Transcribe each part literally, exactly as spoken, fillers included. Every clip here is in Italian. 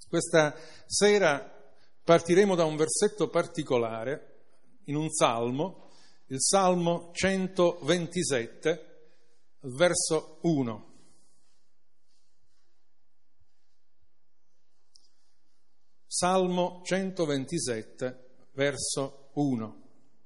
Questa sera partiremo da un versetto particolare in un salmo, il Salmo centoventisette, verso uno. Salmo centoventisette, verso uno.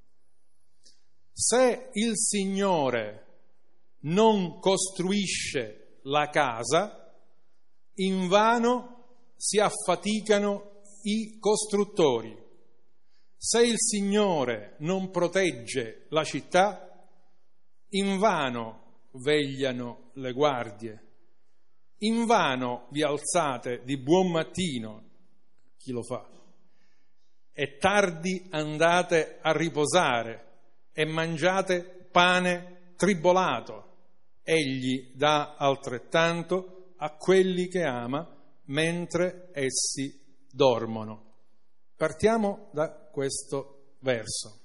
Se il Signore non costruisce la casa, invano si affaticano i costruttori. Se il Signore non protegge la città, invano vegliano le guardie. Invano vi alzate di buon mattino, chi lo fa, e tardi andate a riposare e mangiate pane tribolato. Egli dà altrettanto a quelli che ama mentre essi dormono. Partiamo da questo verso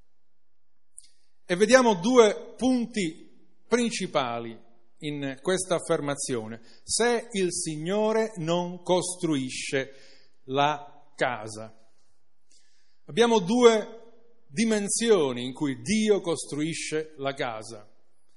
e vediamo due punti principali in questa affermazione. Se il Signore non costruisce la casa. Abbiamo due dimensioni in cui Dio costruisce la casa.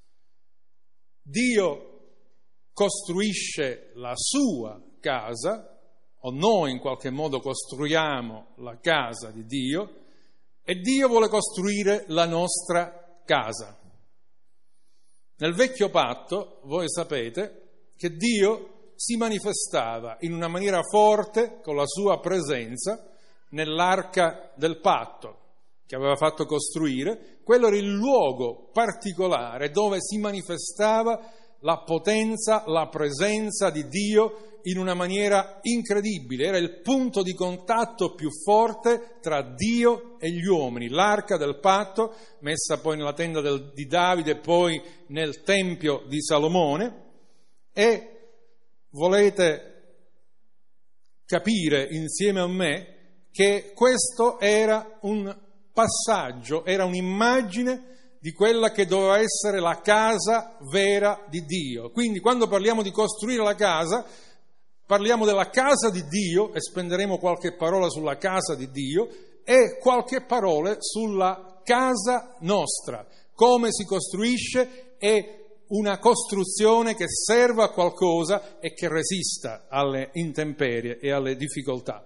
Dio costruisce la sua casa, o noi in qualche modo costruiamo la casa di Dio, e Dio vuole costruire la nostra casa. Nel vecchio patto, voi sapete, che Dio si manifestava in una maniera forte con la sua presenza nell'arca del patto che aveva fatto costruire. Quello era il luogo particolare dove si manifestava la potenza, la presenza di Dio in una maniera incredibile. Era il punto di contatto più forte tra Dio e gli uomini. L'arca del patto, messa poi nella tenda del, di Davide e poi nel Tempio di Salomone. E volete capire insieme a me che questo era un passaggio, era un'immagine di quella che doveva essere la casa vera di Dio. Quindi quando parliamo di costruire la casa, parliamo della casa di Dio, e spenderemo qualche parola sulla casa di Dio e qualche parola sulla casa nostra. Come si costruisce è una costruzione che serva a qualcosa e che resista alle intemperie e alle difficoltà.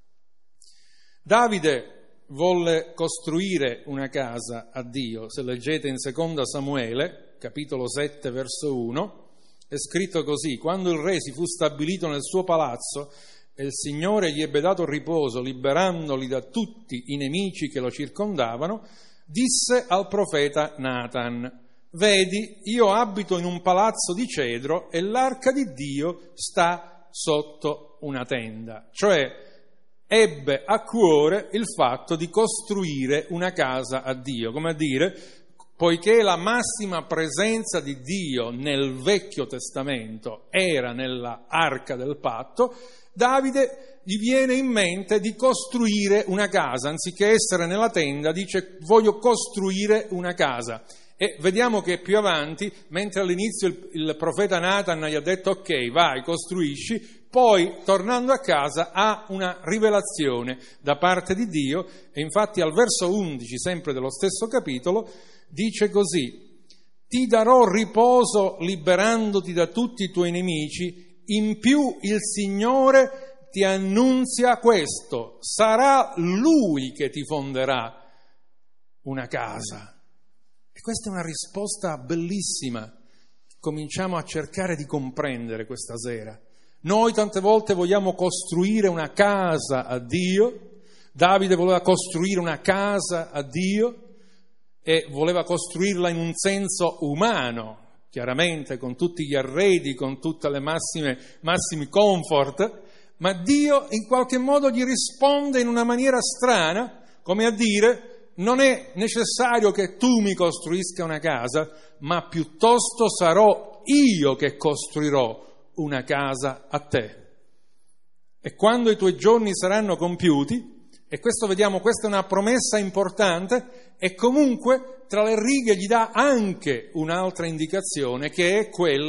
Davide volle costruire una casa a Dio. Se leggete in seconda Samuele, capitolo sette, verso uno, è scritto così: quando il re si fu stabilito nel suo palazzo e il Signore gli ebbe dato riposo, liberandoli da tutti i nemici che lo circondavano, disse al profeta Natan: vedi, io abito in un palazzo di cedro e l'arca di Dio sta sotto una tenda. Cioè, ebbe a cuore il fatto di costruire una casa a Dio, come a dire, poiché la massima presenza di Dio nel Vecchio Testamento era nella arca del patto, Davide gli viene in mente di costruire una casa, anziché essere nella tenda, dice voglio costruire una casa. E vediamo che più avanti, mentre all'inizio il, il profeta Natan gli ha detto ok, vai, costruisci, poi tornando a casa ha una rivelazione da parte di Dio, e infatti al verso undici, sempre dello stesso capitolo, dice così: ti darò riposo liberandoti da tutti i tuoi nemici, in più il Signore ti annunzia questo, sarà Lui che ti fonderà una casa. E questa è una risposta bellissima. Cominciamo a cercare di comprendere questa sera. Noi tante volte vogliamo costruire una casa a Dio. Davide voleva costruire una casa a Dio e voleva costruirla in un senso umano, chiaramente con tutti gli arredi, con tutte le massime, massimi comfort, ma Dio in qualche modo gli risponde in una maniera strana, come a dire: non è necessario che tu mi costruisca una casa, ma piuttosto sarò io che costruirò una casa a te. E quando i tuoi giorni saranno compiuti, e questo vediamo, questa è una promessa importante, e comunque tra le righe gli dà anche un'altra indicazione, che è quella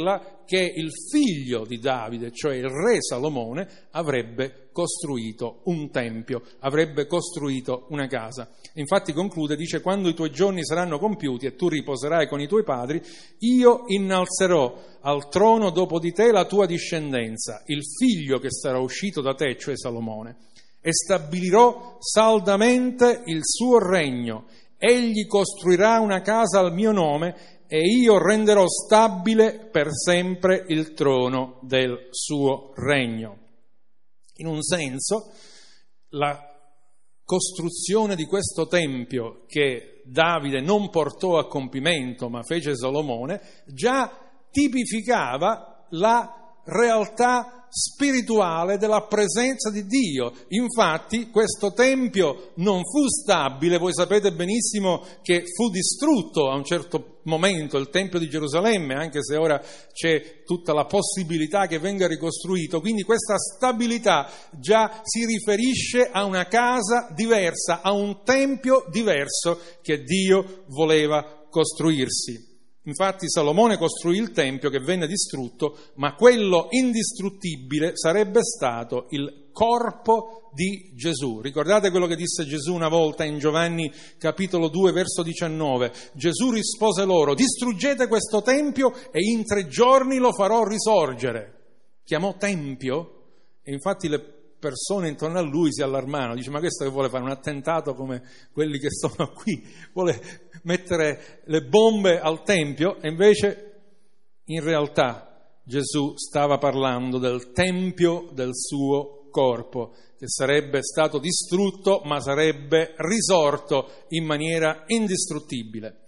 che il figlio di Davide, cioè il re Salomone, avrebbe costruito un tempio, avrebbe costruito una casa. Infatti conclude, dice: quando i tuoi giorni saranno compiuti e tu riposerai con i tuoi padri, io innalzerò al trono dopo di te la tua discendenza, il figlio che sarà uscito da te, cioè Salomone, e stabilirò saldamente il suo regno. Egli costruirà una casa al mio nome e io renderò stabile per sempre il trono del suo regno. In un senso, la costruzione di questo tempio che Davide non portò a compimento ma fece Salomone già tipificava la realtà spirituale della presenza di Dio. Infatti questo tempio non fu stabile, voi sapete benissimo che fu distrutto a un certo momento il tempio di Gerusalemme, anche se ora c'è tutta la possibilità che venga ricostruito, quindi questa stabilità già si riferisce a una casa diversa, a un tempio diverso che Dio voleva costruirsi. Infatti Salomone costruì il tempio che venne distrutto, ma quello indistruttibile sarebbe stato il corpo di Gesù. Ricordate quello che disse Gesù una volta in Giovanni capitolo due verso diciannove? Gesù rispose loro: distruggete questo tempio e in tre giorni lo farò risorgere. Chiamò tempio e infatti le persone intorno a lui si allarmarono, dice: ma questo che vuole fare un attentato come quelli che sono qui, vuole mettere le bombe al tempio? E invece in realtà Gesù stava parlando del tempio del suo corpo, che sarebbe stato distrutto ma sarebbe risorto in maniera indistruttibile.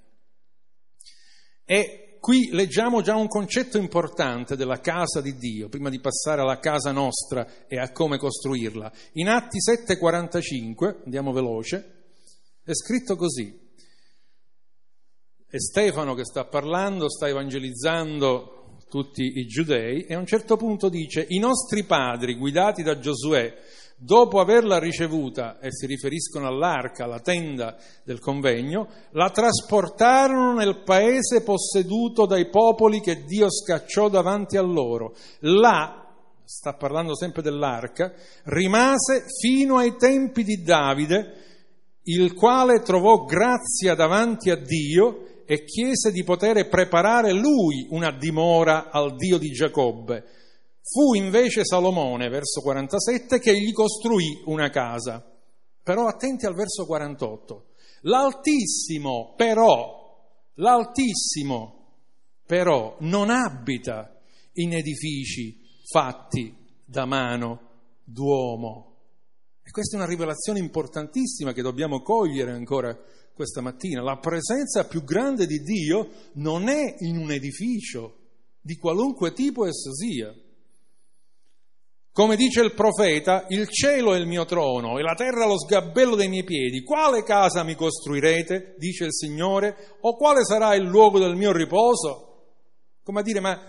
E qui leggiamo già un concetto importante della casa di Dio, prima di passare alla casa nostra e a come costruirla. In Atti sette quarantacinque, andiamo veloce, è scritto così. È Stefano che sta parlando, sta evangelizzando tutti i giudei e a un certo punto dice: i nostri padri, guidati da Giosuè, dopo averla ricevuta, e si riferiscono all'arca, alla tenda del convegno, la trasportarono nel paese posseduto dai popoli che Dio scacciò davanti a loro. Là, sta parlando sempre dell'arca, rimase fino ai tempi di Davide, il quale trovò grazia davanti a Dio e chiese di poter preparare lui una dimora al Dio di Giacobbe. Fu invece Salomone, verso quarantasette, che gli costruì una casa. Però attenti al verso quarantotto. L'Altissimo però, l'Altissimo però non abita in edifici fatti da mano d'uomo. E questa è una rivelazione importantissima che dobbiamo cogliere ancora questa mattina. La presenza più grande di Dio non è in un edificio, di qualunque tipo esso sia. Come dice il profeta: il cielo è il mio trono e la terra lo sgabello dei miei piedi. Quale casa mi costruirete, dice il Signore, o quale sarà il luogo del mio riposo? Come a dire, ma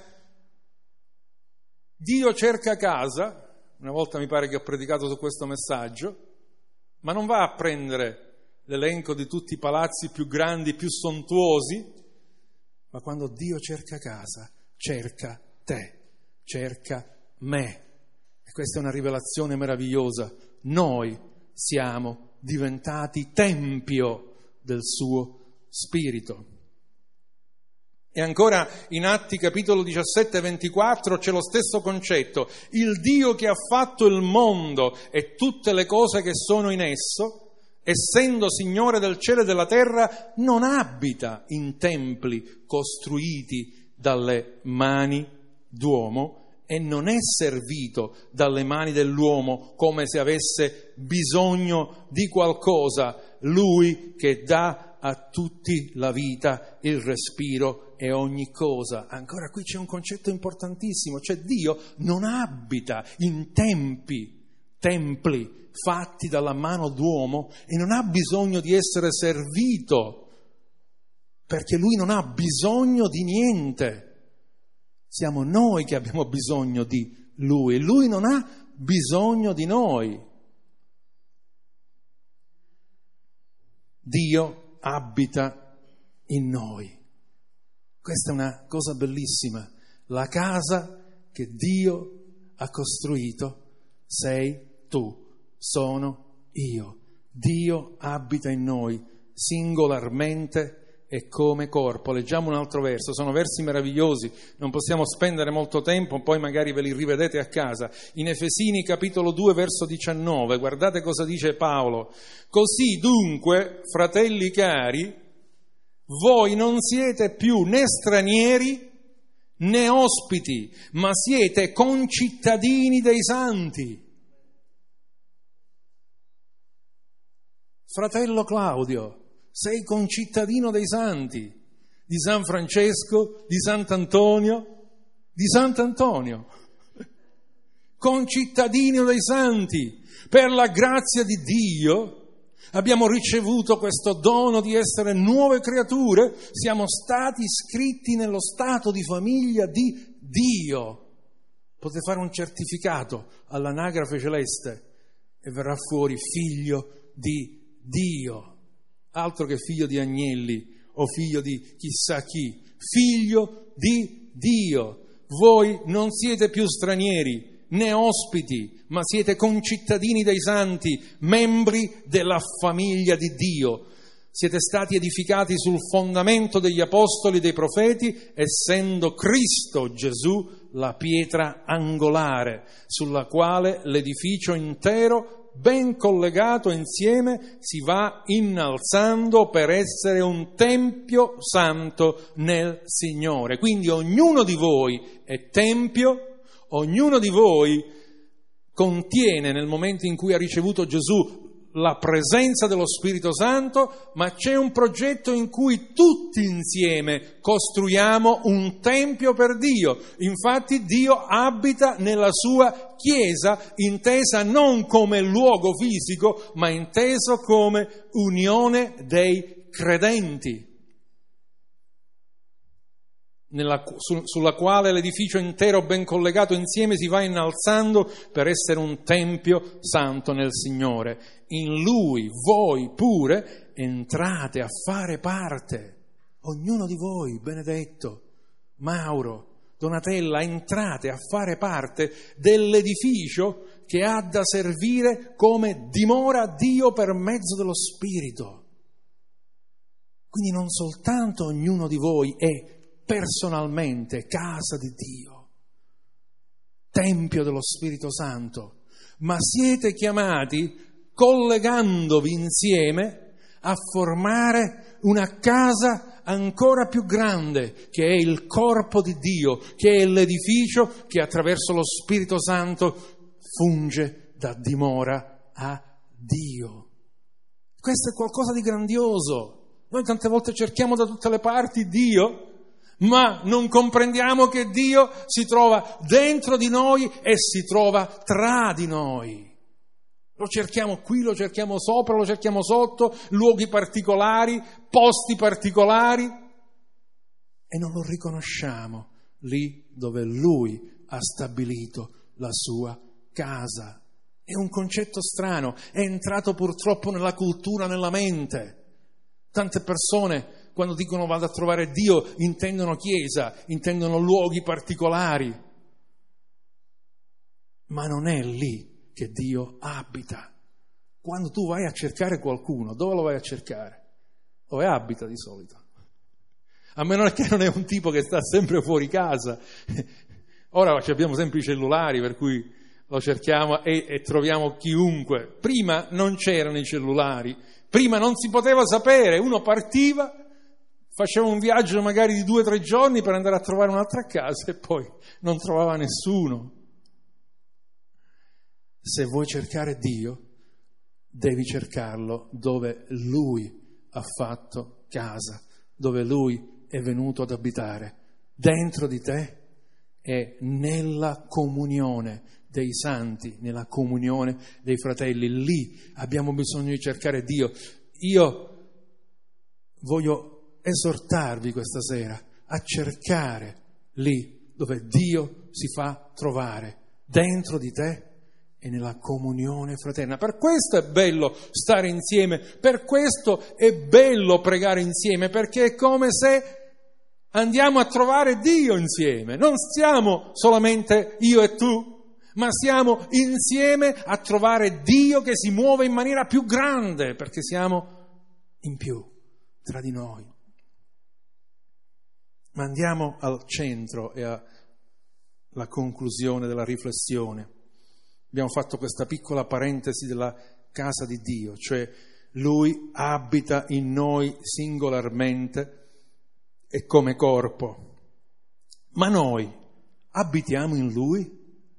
Dio cerca casa, una volta mi pare che ho predicato su questo messaggio, ma non va a prendere l'elenco di tutti i palazzi più grandi, più sontuosi, ma quando Dio cerca casa, cerca te, cerca me. E questa è una rivelazione meravigliosa. Noi siamo diventati tempio del suo Spirito. E ancora in Atti capitolo diciassette ventiquattro c'è lo stesso concetto. Il Dio che ha fatto il mondo e tutte le cose che sono in esso, essendo Signore del cielo e della terra, non abita in templi costruiti dalle mani d'uomo e non è servito dalle mani dell'uomo come se avesse bisogno di qualcosa. Lui che dà a tutti la vita, il respiro e ogni cosa. Ancora qui c'è un concetto importantissimo, cioè Dio non abita in tempi, templi fatti dalla mano d'uomo e non ha bisogno di essere servito, perché Lui non ha bisogno di niente. Siamo noi che abbiamo bisogno di Lui e Lui non ha bisogno di noi. Dio abita in noi. Questa è una cosa bellissima. La casa che Dio ha costruito sei tu, sono io. Dio abita in noi singolarmente e come corpo. Leggiamo un altro verso, sono versi meravigliosi, non possiamo spendere molto tempo, poi magari ve li rivedete a casa. In Efesini capitolo due verso diciannove, guardate cosa dice Paolo. Così dunque, fratelli cari, voi non siete più né stranieri né ospiti, ma siete concittadini dei santi. Fratello Claudio, sei concittadino dei santi, di San Francesco, di Sant'Antonio, di Sant'Antonio. Concittadino dei santi. Per la grazia di Dio abbiamo ricevuto questo dono di essere nuove creature, siamo stati iscritti nello stato di famiglia di Dio. Potete fare un certificato all'anagrafe celeste e verrà fuori figlio di Dio, altro che figlio di agnelli o figlio di chissà chi, figlio di Dio. Voi non siete più stranieri né ospiti, ma siete concittadini dei santi, membri della famiglia di Dio. Siete stati edificati sul fondamento degli apostoli e dei profeti, essendo Cristo Gesù la pietra angolare, sulla quale l'edificio intero, ben collegato insieme, si va innalzando per essere un tempio santo nel Signore. Quindi ognuno di voi è tempio, ognuno di voi contiene nel momento in cui ha ricevuto Gesù la presenza dello Spirito Santo, ma c'è un progetto in cui tutti insieme costruiamo un tempio per Dio. Infatti Dio abita nella sua Chiesa, intesa non come luogo fisico, ma inteso come unione dei credenti, Nella, su, sulla quale l'edificio intero ben collegato insieme si va innalzando per essere un tempio santo nel Signore. In Lui voi pure entrate a fare parte, ognuno di voi, Benedetto, Mauro, Donatella, entrate a fare parte dell'edificio che ha da servire come dimora Dio per mezzo dello Spirito. Quindi non soltanto ognuno di voi è personalmente casa di Dio, tempio dello Spirito Santo, ma siete chiamati, collegandovi insieme, a formare una casa ancora più grande, che è il corpo di Dio, che è l'edificio che attraverso lo Spirito Santo funge da dimora a Dio. Questo è qualcosa di grandioso. Noi tante volte cerchiamo da tutte le parti Dio, ma non comprendiamo che Dio si trova dentro di noi e si trova tra di noi. Lo cerchiamo qui, lo cerchiamo sopra, lo cerchiamo sotto, luoghi particolari, posti particolari, e non lo riconosciamo lì dove Lui ha stabilito la sua casa. È un concetto strano, è entrato purtroppo nella cultura, nella mente. Tante persone, quando dicono vado a trovare Dio, intendono chiesa, intendono luoghi particolari. Ma non è lì che Dio abita. Quando tu vai a cercare qualcuno, dove lo vai a cercare? Dove abita di solito? A meno che non è un tipo che sta sempre fuori casa. Ora abbiamo sempre i cellulari, per cui lo cerchiamo e, e troviamo chiunque. Prima non c'erano i cellulari, prima non si poteva sapere, uno partiva, faceva un viaggio magari di due o tre giorni per andare a trovare un'altra casa e poi non trovava nessuno. Se vuoi cercare Dio, devi cercarlo dove Lui ha fatto casa, dove Lui è venuto ad abitare, dentro di te e nella comunione dei santi, nella comunione dei fratelli. Lì abbiamo bisogno di cercare Dio. Io voglio esortarvi questa sera a cercare lì dove Dio si fa trovare, dentro di te e nella comunione fraterna. Per questo è bello stare insieme, per questo è bello pregare insieme, perché è come se Andiamo a trovare Dio insieme. Non siamo solamente io e tu, ma siamo insieme a trovare Dio che si muove in maniera più grande, perché siamo in più tra di noi. Ma andiamo al centro e alla conclusione della riflessione. Abbiamo fatto questa piccola parentesi della casa di Dio, cioè Lui abita in noi singolarmente e come corpo. Ma noi abitiamo in Lui?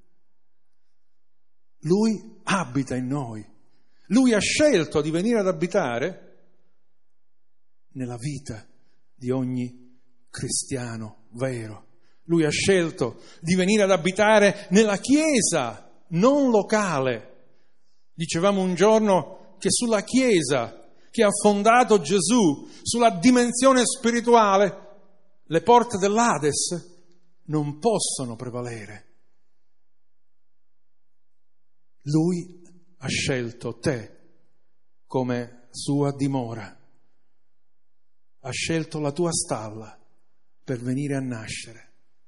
Lui abita in noi. Lui ha scelto di venire ad abitare nella vita di ogni cristiano vero. Lui ha scelto di venire ad abitare nella Chiesa, non locale. Dicevamo un giorno che sulla Chiesa che ha fondato Gesù, sulla dimensione spirituale, le porte dell'Ades non possono prevalere. Lui ha scelto te come sua dimora, ha scelto la tua stalla per venire a nascere.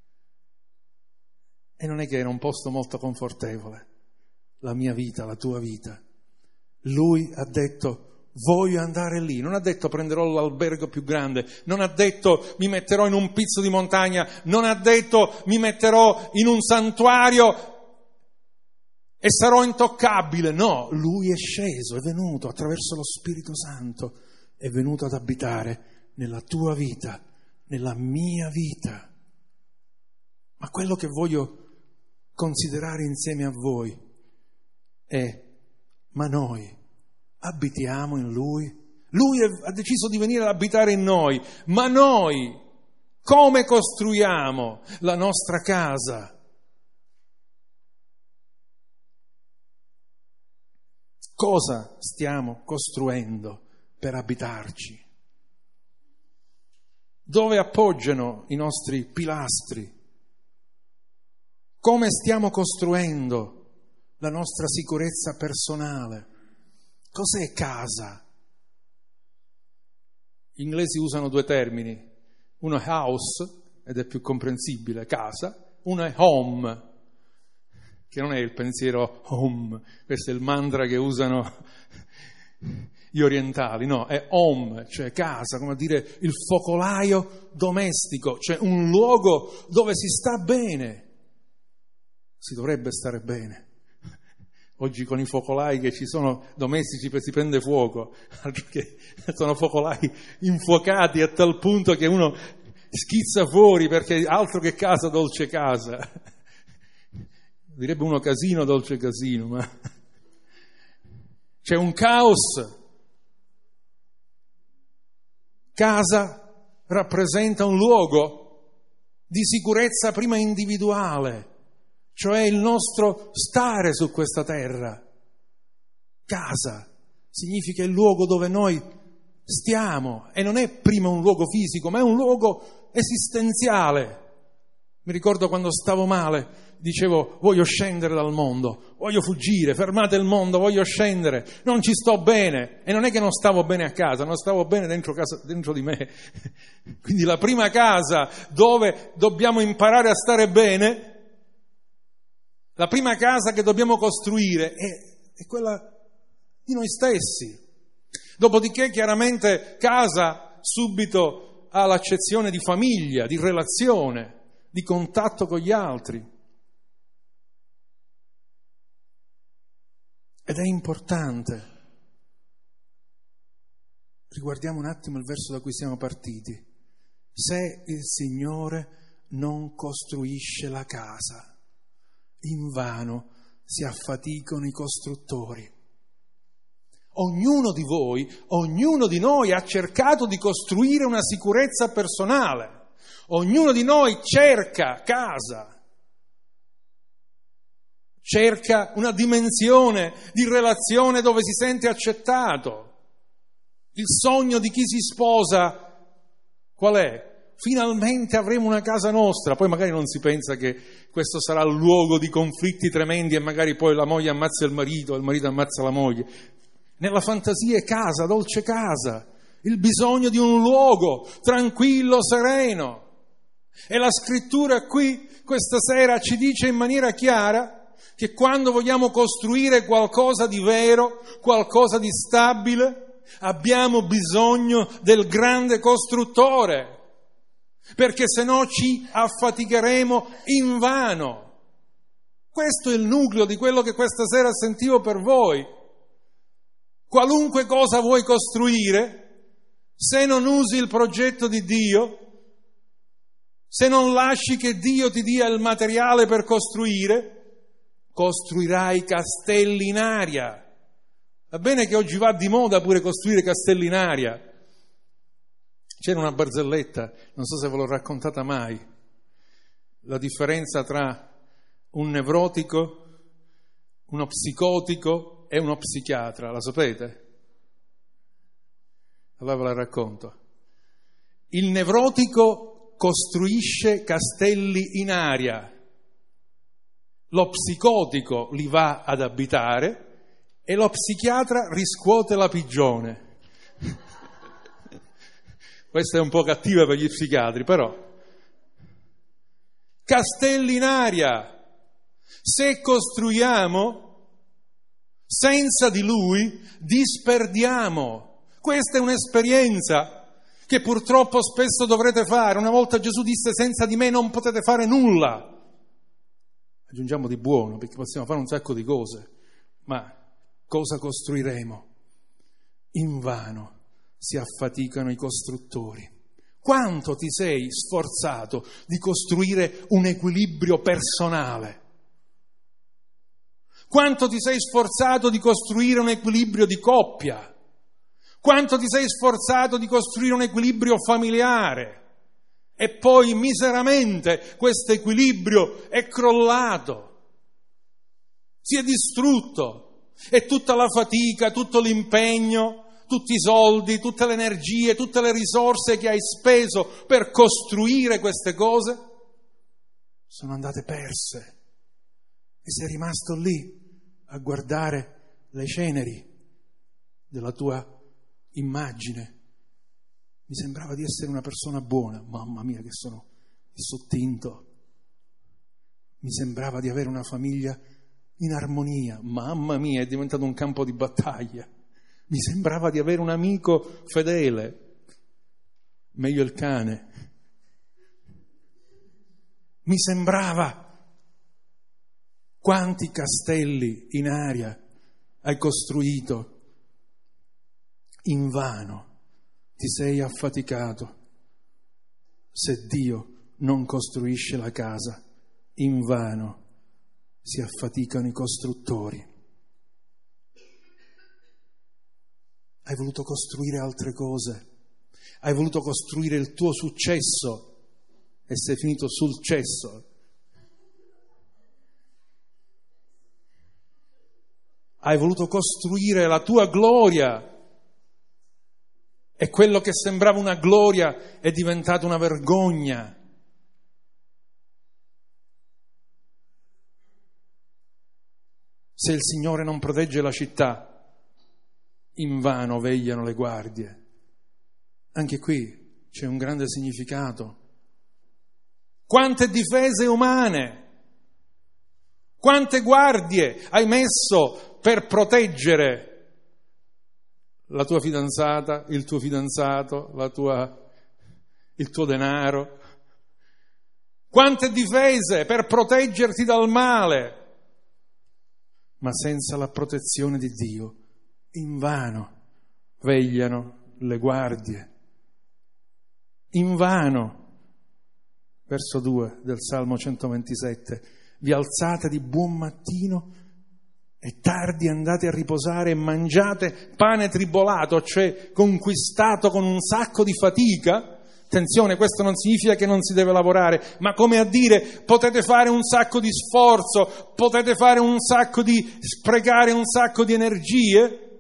E non è che era un posto molto confortevole, la mia vita, la tua vita. Lui ha detto: voglio andare lì. Non ha detto prenderò l'albergo più grande, non ha detto mi metterò in un pizzo di montagna, non ha detto mi metterò in un santuario e sarò intoccabile. No, Lui è sceso, è venuto attraverso lo Spirito Santo, è venuto ad abitare nella tua vita, nella mia vita. Ma quello che voglio considerare insieme a voi è: ma noi abitiamo in Lui? Lui ha deciso di venire ad abitare in noi, ma noi come costruiamo la nostra casa? Cosa stiamo costruendo per abitarci? Dove appoggiano i nostri pilastri? Come stiamo costruendo la nostra sicurezza personale? Cos'è casa? Gli inglesi usano due termini, uno è house, ed è più comprensibile, casa, uno è home, che non è il pensiero home, questo è il mantra che usano gli orientali, no, è home, cioè casa, come dire il focolaio domestico, cioè un luogo dove si sta bene, si dovrebbe stare bene. Oggi con i focolai che ci sono domestici si prende fuoco, altro che sono focolai infuocati a tal punto che uno schizza fuori, perché altro che casa dolce casa. Direbbe uno casino dolce casino, ma c'è un caos. Casa rappresenta un luogo di sicurezza prima individuale, cioè il nostro stare su questa terra. Casa significa il luogo dove noi stiamo, e non è prima un luogo fisico, ma è un luogo esistenziale. Mi ricordo quando stavo male, dicevo: voglio scendere dal mondo, voglio fuggire, fermate il mondo, voglio scendere, non ci sto bene. E non è che non stavo bene a casa, non stavo bene dentro casa, dentro di me. Quindi la prima casa dove dobbiamo imparare a stare bene, la prima casa che dobbiamo costruire è, è quella di noi stessi. Dopodiché chiaramente casa subito ha l'accezione di famiglia, di relazione, di contatto con gli altri. Ed è importante. Riguardiamo un attimo il verso da cui siamo partiti. Se il Signore non costruisce la casa, invano si affaticano i costruttori. Ognuno di voi, ognuno di noi ha cercato di costruire una sicurezza personale. Ognuno di noi cerca casa, cerca una dimensione di relazione dove si sente accettato. Il sogno di chi si sposa qual è? Finalmente avremo una casa nostra. Poi magari non si pensa che questo sarà il luogo di conflitti tremendi e magari poi la moglie ammazza il marito, il marito ammazza la moglie. Nella fantasia è casa, dolce casa, il bisogno di un luogo tranquillo, sereno. E la scrittura qui, questa sera, ci dice in maniera chiara che quando vogliamo costruire qualcosa di vero, qualcosa di stabile, abbiamo bisogno del grande costruttore, perché se no ci affaticheremo invano. Questo è il nucleo di quello che questa sera sentivo per voi. Qualunque cosa vuoi costruire, se non usi il progetto di Dio, se non lasci che Dio ti dia il materiale per costruire, costruirai castelli in aria. Va bene che oggi va di moda pure costruire castelli in aria. C'era una barzelletta, non so se ve l'ho raccontata mai, la differenza tra un nevrotico, uno psicotico e uno psichiatra, la sapete? Allora ve la racconto. Il nevrotico costruisce castelli in aria, lo psicotico li va ad abitare e lo psichiatra riscuote la pigione. Questa è un po' cattiva per gli psichiatri, però. Castelli in aria. Se costruiamo senza di Lui, disperdiamo. Questa è un'esperienza che purtroppo spesso dovrete fare. Una volta Gesù disse: senza di me non potete fare nulla. Aggiungiamo di buono, perché possiamo fare un sacco di cose, ma cosa costruiremo? Invano si affaticano i costruttori. Quanto ti sei sforzato di costruire un equilibrio personale? Quanto ti sei sforzato di costruire un equilibrio di coppia? Quanto ti sei sforzato di costruire un equilibrio familiare? E poi miseramente questo equilibrio è crollato, si è distrutto, e tutta la fatica, tutto l'impegno, tutti i soldi, tutte le energie, tutte le risorse che hai speso per costruire queste cose sono andate perse. E sei rimasto lì a guardare le ceneri della tua immagine. Mi sembrava di essere una persona buona, mamma mia che sono sottinto. Mi sembrava di avere una famiglia in armonia, mamma mia è diventato un campo di battaglia. Mi sembrava di avere un amico fedele, meglio il cane. Mi sembrava. Quanti castelli in aria hai costruito? Invano ti sei affaticato. Se Dio non costruisce la casa, invano si affaticano i costruttori. Hai voluto costruire altre cose, hai voluto costruire il tuo successo e sei finito sul cesso. Hai voluto costruire la tua gloria e quello che sembrava una gloria è diventato una vergogna. Se il Signore non protegge la città, invano vegliano le guardie. Anche qui c'è un grande significato. Quante difese umane, quante guardie hai messo per proteggere la tua fidanzata, il tuo fidanzato, la tua, il tuo denaro. Quante difese per proteggerti dal male. Ma senza la protezione di Dio, invano vegliano le guardie. Invano, verso due del Salmo centoventisette, vi alzate di buon mattino e tardi andate a riposare e mangiate pane tribolato, cioè conquistato con un sacco di fatica. Attenzione, questo non significa che non si deve lavorare, ma come a dire, potete fare un sacco di sforzo, potete fare un sacco di, sprecare un sacco di energie,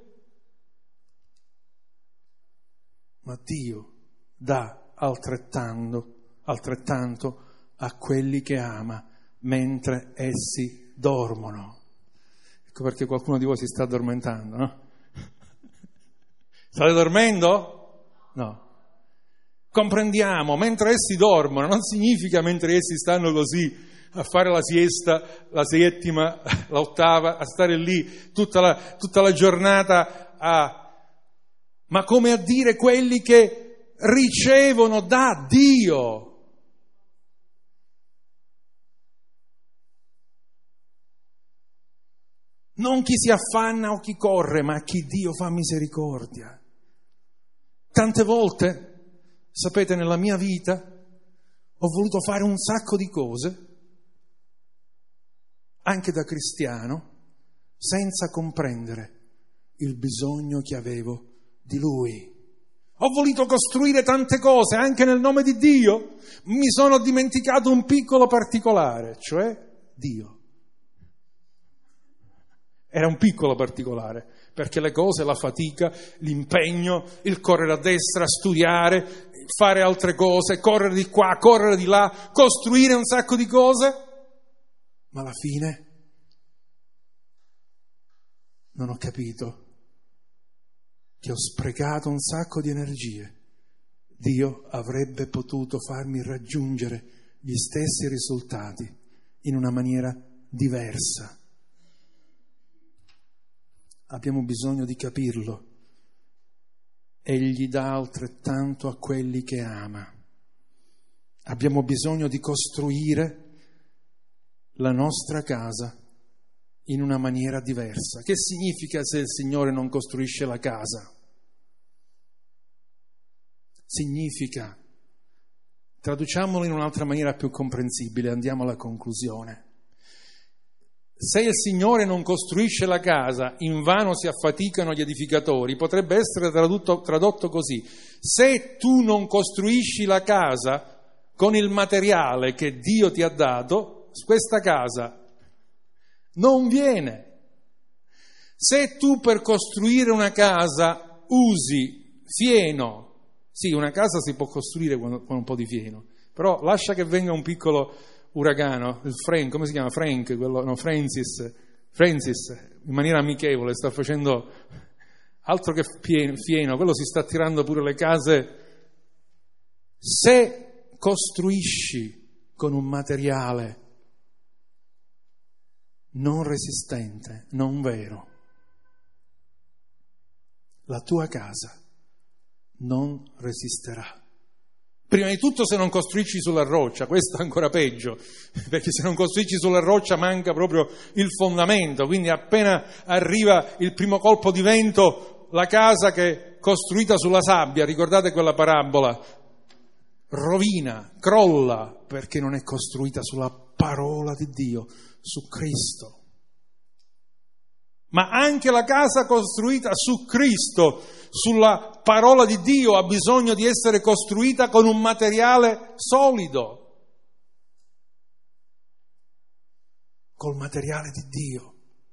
ma Dio dà altrettanto, altrettanto a quelli che ama mentre essi dormono. Ecco perché qualcuno di voi si sta addormentando, no? State dormendo? No. Comprendiamo, mentre essi dormono, non significa mentre essi stanno così a fare la siesta, la settima, l'ottava, a stare lì tutta la, tutta la giornata, a, ma come a dire quelli che ricevono da Dio. Non chi si affanna o chi corre, ma chi Dio fa misericordia. Tante volte, sapete, nella mia vita ho voluto fare un sacco di cose, anche da cristiano, senza comprendere il bisogno che avevo di Lui. Ho voluto costruire tante cose, anche nel nome di Dio. Mi sono dimenticato un piccolo particolare, cioè Dio. Era un piccolo particolare, perché le cose, la fatica, l'impegno, il correre a destra, studiare, fare altre cose, correre di qua, correre di là, costruire un sacco di cose, ma alla fine non ho capito che ho sprecato un sacco di energie. Dio avrebbe potuto farmi raggiungere gli stessi risultati in una maniera diversa. Abbiamo bisogno di capirlo. Egli dà altrettanto a quelli che ama. Abbiamo bisogno di costruire la nostra casa in una maniera diversa. Che significa se il Signore non costruisce la casa? Significa, traduciamolo in un'altra maniera più comprensibile, andiamo alla conclusione. Se il Signore non costruisce la casa, invano si affaticano gli edificatori. Potrebbe essere tradotto, tradotto così: se tu non costruisci la casa con il materiale che Dio ti ha dato, questa casa non viene. Se tu per costruire una casa usi fieno, sì, una casa si può costruire con, con un po' di fieno, però lascia che venga un piccolo uragano, il Frank, come si chiama? Frank, quello, no, Francis, Francis, in maniera amichevole, sta facendo altro che fieno, quello si sta tirando pure le case. Se costruisci con un materiale non resistente, non vero, la tua casa non resisterà. Prima di tutto se non costruisci sulla roccia, questo è ancora peggio, perché se non costruisci sulla roccia manca proprio il fondamento, quindi appena arriva il primo colpo di vento, la casa che è costruita sulla sabbia, ricordate quella parabola, rovina, crolla, perché non è costruita sulla parola di Dio, su Cristo. Ma anche la casa costruita su Cristo, sulla parola di Dio, ha bisogno di essere costruita con un materiale solido. Col materiale di Dio.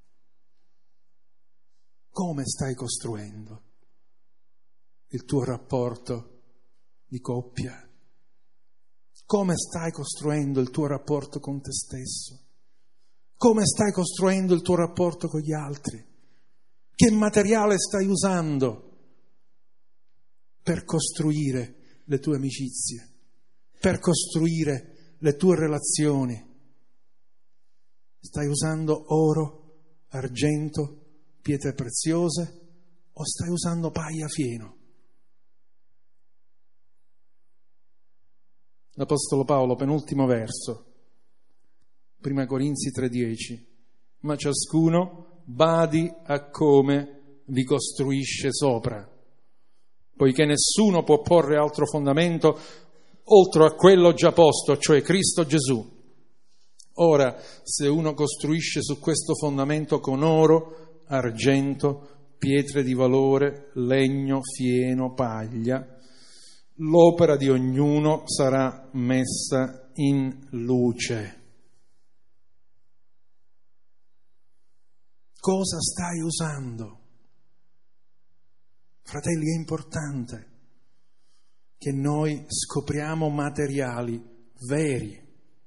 Come stai costruendo il tuo rapporto di coppia? Come stai costruendo il tuo rapporto con te stesso? Come stai costruendo il tuo rapporto con gli altri? Che materiale stai usando per costruire le tue amicizie, per costruire le tue relazioni? Stai usando oro, argento, pietre preziose o stai usando paia fieno? L'Apostolo Paolo, penultimo verso, Prima Corinzi tre dieci, ma ciascuno badi a come vi costruisce sopra, poiché nessuno può porre altro fondamento oltre a quello già posto, cioè Cristo Gesù. Ora, se uno costruisce su questo fondamento con oro, argento, pietre di valore, legno, fieno, paglia, l'opera di ognuno sarà messa in luce. Cosa stai usando? Fratelli, è importante che noi scopriamo materiali veri.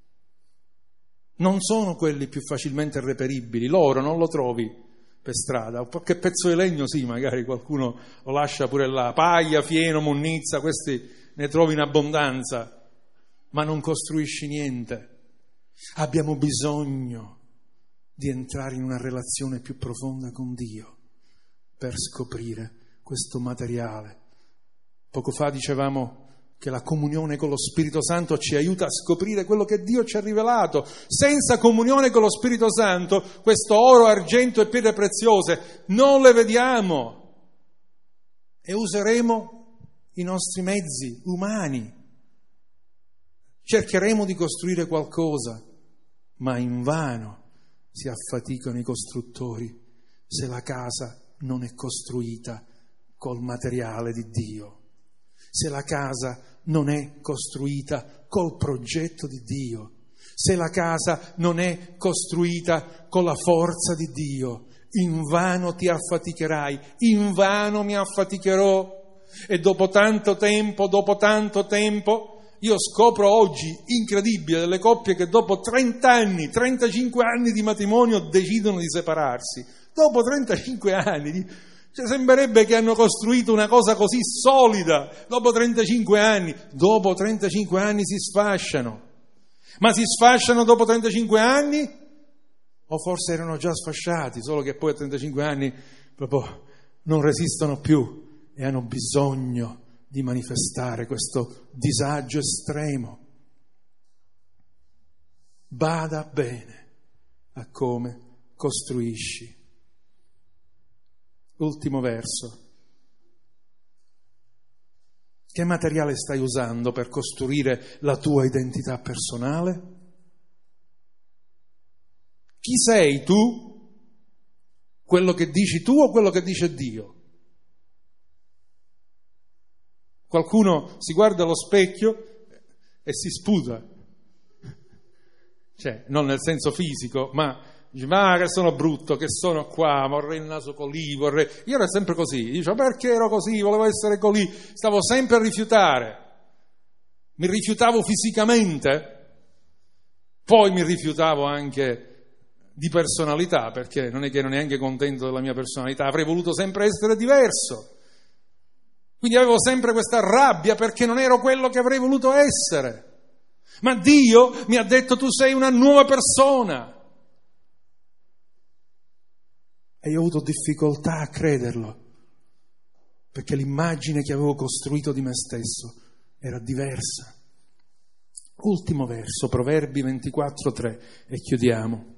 Non sono quelli più facilmente reperibili. L'oro non lo trovi per strada. Qualche pezzo di legno sì, magari qualcuno lo lascia pure là. Paglia, fieno, monnizza, questi ne trovi in abbondanza, ma non costruisci niente. Abbiamo bisogno di entrare in una relazione più profonda con Dio per scoprire questo materiale. Poco fa dicevamo che la comunione con lo Spirito Santo ci aiuta a scoprire quello che Dio ci ha rivelato. Senza comunione con lo Spirito Santo, questo oro, argento e pietre preziose non le vediamo e useremo i nostri mezzi umani. Cercheremo di costruire qualcosa, ma invano si affaticano i costruttori se la casa non è costruita col materiale di Dio. Se la casa non è costruita col progetto di Dio, se la casa non è costruita con la forza di Dio, invano ti affaticherai, invano mi affaticherò. E dopo tanto tempo, dopo tanto tempo, io scopro oggi, incredibile, delle coppie che dopo trenta anni, trentacinque anni di matrimonio decidono di separarsi. Dopo trentacinque anni di... Cioè, sembrerebbe che hanno costruito una cosa così solida, dopo trentacinque anni, dopo trentacinque anni si sfasciano. Ma si sfasciano dopo trentacinque anni? O forse erano già sfasciati, solo che poi a trentacinque anni proprio non resistono più e hanno bisogno di manifestare questo disagio estremo. Bada bene a come costruisci. Ultimo verso. Che materiale stai usando per costruire la tua identità personale? Chi sei tu? Quello che dici tu o quello che dice Dio? Qualcuno si guarda allo specchio e si sputa. Cioè, non nel senso fisico, ma dice, ma che sono brutto, che sono qua, vorrei il naso colì, vorrei... Io ero sempre così, dice, perché ero così, volevo essere colì, stavo sempre a rifiutare. Mi rifiutavo fisicamente, poi mi rifiutavo anche di personalità, perché non è che ero neanche contento della mia personalità, avrei voluto sempre essere diverso. Quindi avevo sempre questa rabbia perché non ero quello che avrei voluto essere. Ma Dio mi ha detto, tu sei una nuova persona. E io ho avuto difficoltà a crederlo, perché l'immagine che avevo costruito di me stesso era diversa. Ultimo verso, Proverbi ventiquattro tre, e chiudiamo.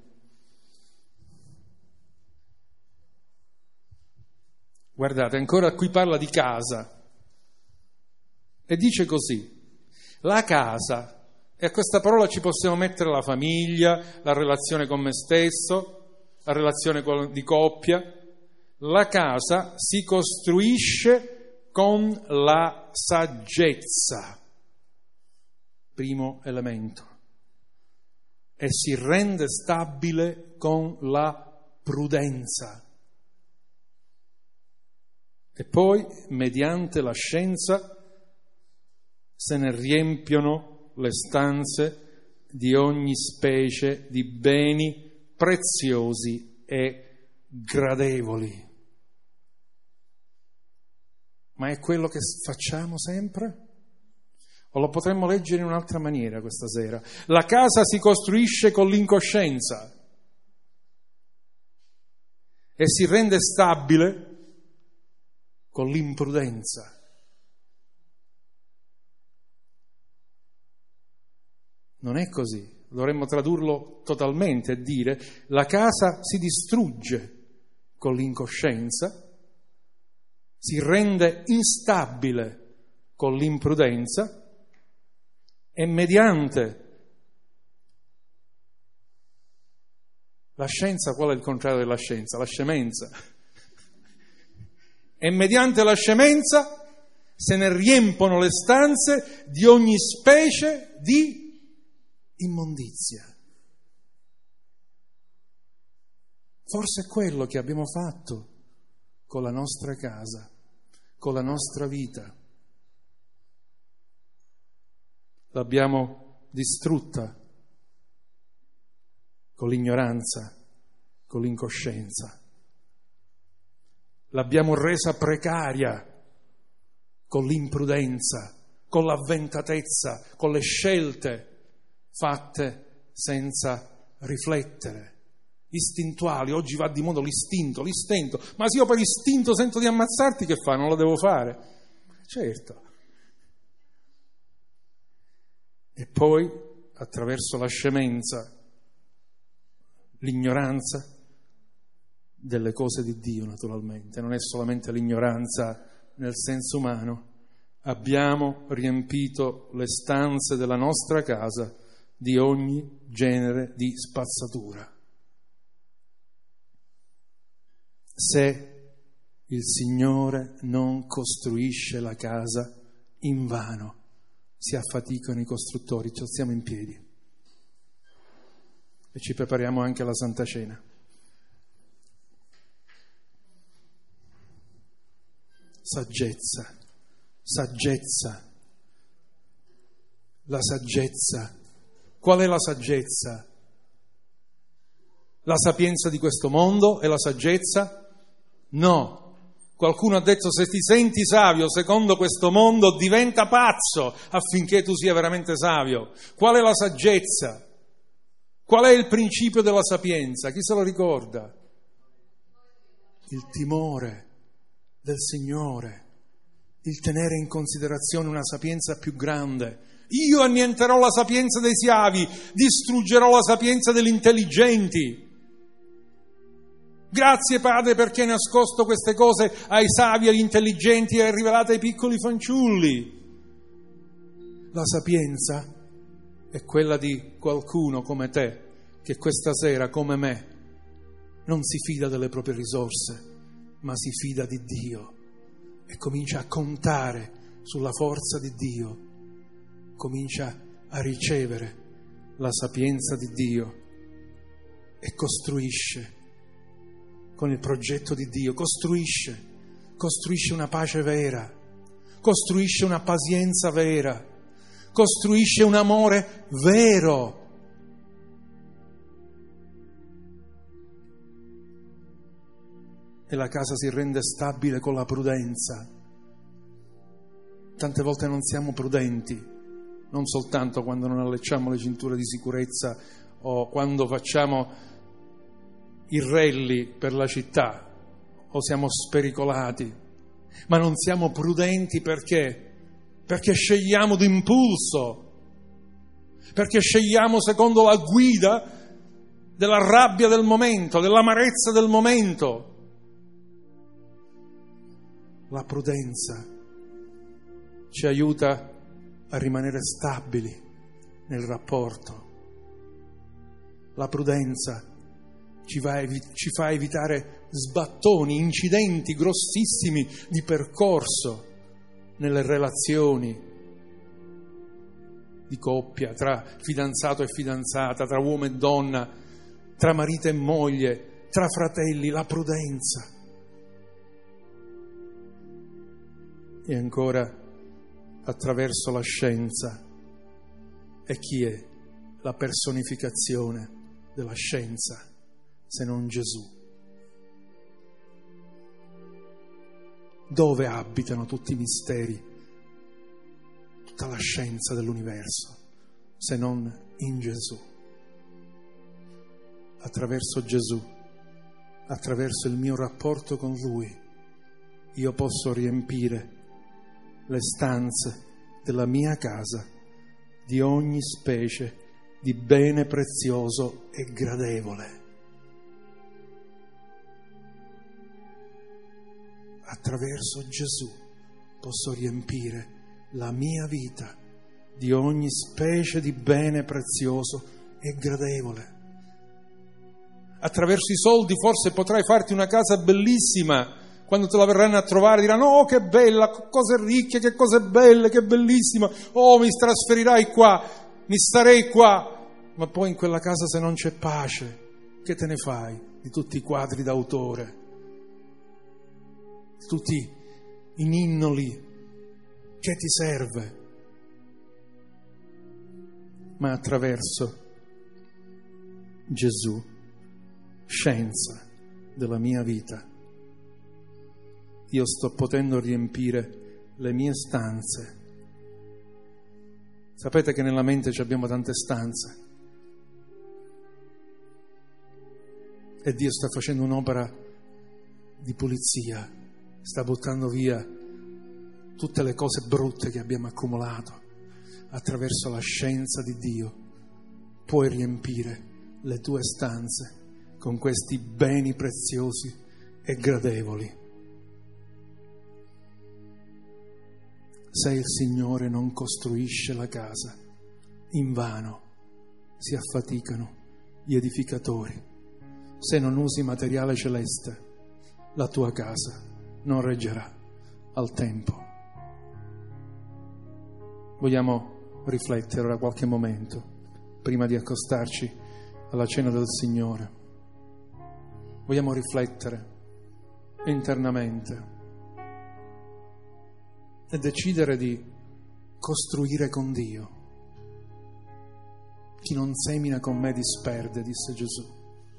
Guardate, ancora qui parla di casa, e dice così, la casa, e a questa parola ci possiamo mettere la famiglia, la relazione con me stesso, la relazione di coppia. La casa si costruisce con la saggezza, primo elemento, e si rende stabile con la prudenza. E poi, mediante la scienza, se ne riempiono le stanze di ogni specie di beni preziosi e gradevoli. Ma è quello che facciamo sempre? O lo potremmo leggere in un'altra maniera questa sera? La casa si costruisce con l'incoscienza e si rende stabile con l'imprudenza. Non è così. Dovremmo tradurlo totalmente e dire la casa si distrugge con l'incoscienza, si rende instabile con l'imprudenza e mediante la scienza, qual è il contrario della scienza? La scemenza. E mediante la scemenza se ne riempono le stanze di ogni specie di immondizia. Forse è quello che abbiamo fatto con la nostra casa, con la nostra vita. L'abbiamo distrutta con l'ignoranza, con l'incoscienza. L'abbiamo resa precaria con l'imprudenza, con l'avventatezza, con le scelte fatte senza riflettere, istintuali. Oggi va di moda l'istinto, l'istinto. Ma se io per istinto sento di ammazzarti, che fa? Non lo devo fare? Certo. E poi, attraverso la scemenza, l'ignoranza delle cose di Dio, naturalmente, non è solamente l'ignoranza nel senso umano, abbiamo riempito le stanze della nostra casa di ogni genere di spazzatura. Se il Signore non costruisce la casa, invano si affaticano i costruttori. Ci alziamo in piedi e ci prepariamo anche alla Santa Cena. Saggezza, saggezza, la saggezza. Qual è la saggezza? La sapienza di questo mondo è la saggezza? No. Qualcuno ha detto: se ti senti savio secondo questo mondo, diventa pazzo affinché tu sia veramente savio. Qual è la saggezza? Qual è il principio della sapienza? Chi se lo ricorda? Il timore del Signore, il tenere in considerazione una sapienza più grande. Io annienterò la sapienza dei savi, distruggerò la sapienza degli intelligenti. Grazie Padre perché hai nascosto queste cose ai savi, agli intelligenti e hai rivelato ai piccoli fanciulli. La sapienza è quella di qualcuno come te, che questa sera, come me, non si fida delle proprie risorse, ma si fida di Dio e comincia a contare sulla forza di Dio, comincia a ricevere la sapienza di Dio e costruisce con il progetto di Dio, costruisce, costruisce una pace vera, costruisce una pazienza vera, costruisce un amore vero. E la casa si rende stabile con la prudenza. Tante volte non siamo prudenti, non soltanto quando non allacciamo le cinture di sicurezza o quando facciamo i rally per la città o siamo spericolati, ma non siamo prudenti perché? Perché scegliamo d'impulso, perché scegliamo secondo la guida della rabbia del momento, dell'amarezza del momento. La prudenza ci aiuta a rimanere stabili nel rapporto. La prudenza ci, va, ci fa evitare sbattoni, incidenti grossissimi di percorso nelle relazioni di coppia, tra fidanzato e fidanzata, tra uomo e donna, tra marito e moglie, tra fratelli. La prudenza. E ancora attraverso la scienza. E chi è la personificazione della scienza se non Gesù? Dove abitano tutti i misteri, tutta la scienza dell'universo, se non in Gesù? Attraverso Gesù, attraverso il mio rapporto con Lui, io posso riempire le stanze della mia casa di ogni specie di bene prezioso e gradevole. Attraverso Gesù posso riempire la mia vita di ogni specie di bene prezioso e gradevole. Attraverso i soldi forse potrai farti una casa bellissima. Quando te la verranno a trovare diranno: oh, che bella, cose ricche, che cose belle, che bellissima. Oh, mi trasferirai qua, mi starei qua. Ma poi in quella casa, se non c'è pace, che te ne fai di tutti i quadri d'autore, di tutti i ninnoli? Che ti serve? Ma attraverso Gesù, scienza della mia vita, io sto potendo riempire le mie stanze Sapete che nella mente ci abbiamo tante stanze e Dio sta facendo un'opera di pulizia, sta buttando via tutte le cose brutte che abbiamo accumulato. Attraverso la scienza di Dio puoi riempire le tue stanze con questi beni preziosi e gradevoli. Se il Signore non costruisce la casa, invano si affaticano gli edificatori. Se non usi materiale celeste, la tua casa non reggerà al tempo. Vogliamo riflettere ora qualche momento prima di accostarci alla cena del Signore. Vogliamo riflettere internamente e decidere di costruire con Dio. Chi non semina con me disperde, disse Gesù.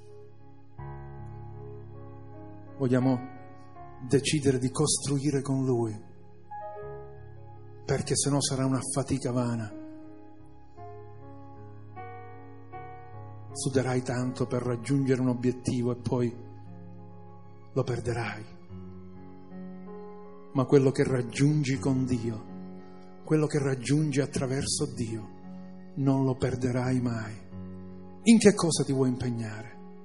Vogliamo decidere di costruire con Lui, perché sennò sarà una fatica vana. Suderai tanto per raggiungere un obiettivo e poi lo perderai. Ma quello che raggiungi con Dio, quello che raggiungi attraverso Dio, non lo perderai mai. In che cosa ti vuoi impegnare?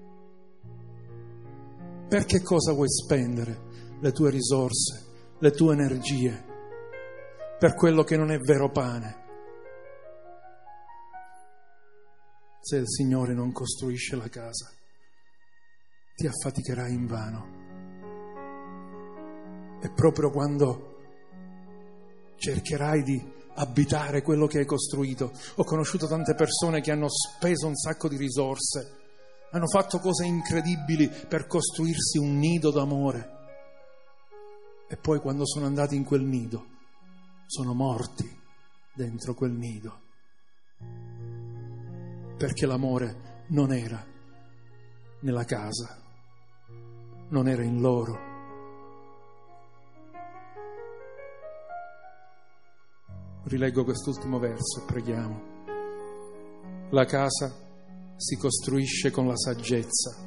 Per che cosa vuoi spendere le tue risorse, le tue energie? Per quello che non è vero pane. Se il Signore non costruisce la casa, ti affaticherai invano. E proprio quando cercherai di abitare quello che hai costruito, ho conosciuto tante persone che hanno speso un sacco di risorse, hanno fatto cose incredibili per costruirsi un nido d'amore. E poi quando sono andati in quel nido, sono morti dentro quel nido. Perché l'amore non era nella casa, non era in loro. Rileggo quest'ultimo verso e preghiamo. La casa si costruisce con la saggezza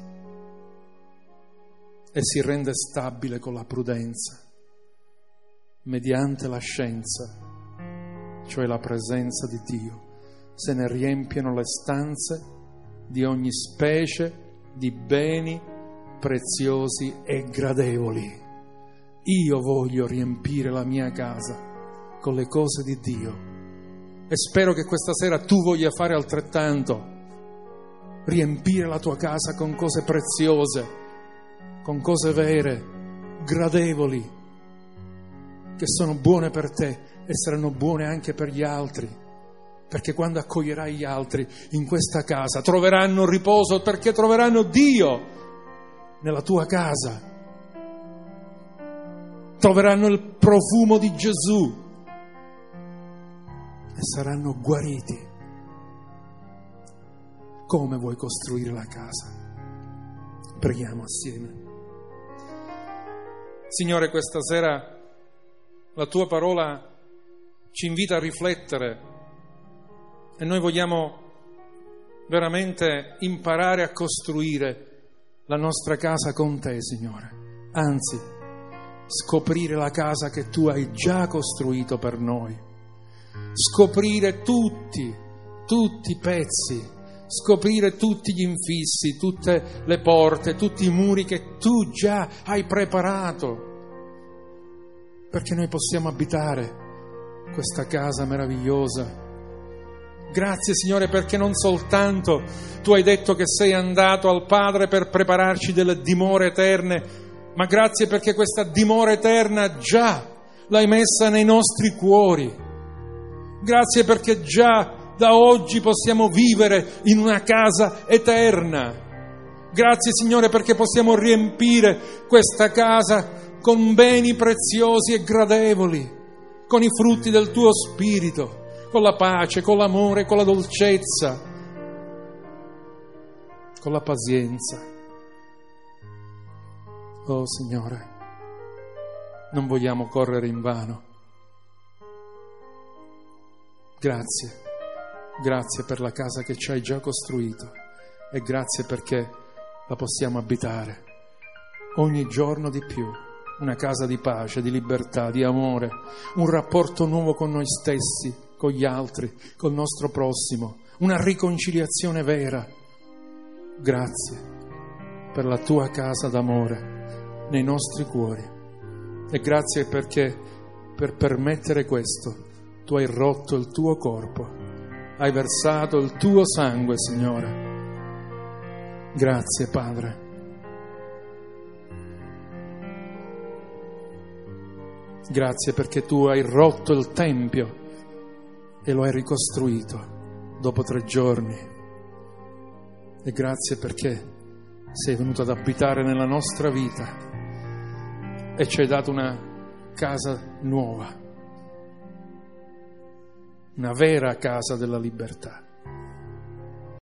e si rende stabile con la prudenza, mediante la scienza, cioè la presenza di Dio. Se ne riempiono le stanze di ogni specie di beni preziosi e gradevoli. Io voglio riempire la mia casa con le cose di Dio e spero che questa sera tu voglia fare altrettanto, riempire la tua casa con cose preziose, con cose vere, gradevoli, che sono buone per te e saranno buone anche per gli altri, perché quando accoglierai gli altri in questa casa troveranno riposo, perché troveranno Dio nella tua casa, troveranno il profumo di Gesù e saranno guariti. Come vuoi costruire la casa? Preghiamo assieme. Signore, questa sera la tua parola ci invita a riflettere e noi vogliamo veramente imparare a costruire la nostra casa con te, Signore. Anzi, scoprire la casa che tu hai già costruito per noi. Scoprire tutti, tutti i pezzi, scoprire tutti gli infissi, tutte le porte, tutti i muri che tu già hai preparato, perché noi possiamo abitare questa casa meravigliosa. Grazie, Signore, perché non soltanto tu hai detto che sei andato al Padre per prepararci delle dimore eterne, ma grazie perché questa dimora eterna già l'hai messa nei nostri cuori. Grazie perché già da oggi possiamo vivere in una casa eterna. Grazie, Signore, perché possiamo riempire questa casa con beni preziosi e gradevoli, con i frutti del tuo Spirito, con la pace, con l'amore, con la dolcezza, con la pazienza. Oh, Signore, non vogliamo correre invano. Grazie, grazie per la casa che ci hai già costruito e grazie perché la possiamo abitare ogni giorno di più. Una casa di pace, di libertà, di amore, un rapporto nuovo con noi stessi, con gli altri, col nostro prossimo, una riconciliazione vera. Grazie per la tua casa d'amore nei nostri cuori e grazie perché per permettere questo tu hai rotto il tuo corpo, hai versato il tuo sangue, Signore. Grazie, Padre. Grazie perché tu hai rotto il Tempio e lo hai ricostruito dopo tre giorni. E grazie perché sei venuto ad abitare nella nostra vita e ci hai dato una casa nuova, una vera casa della libertà.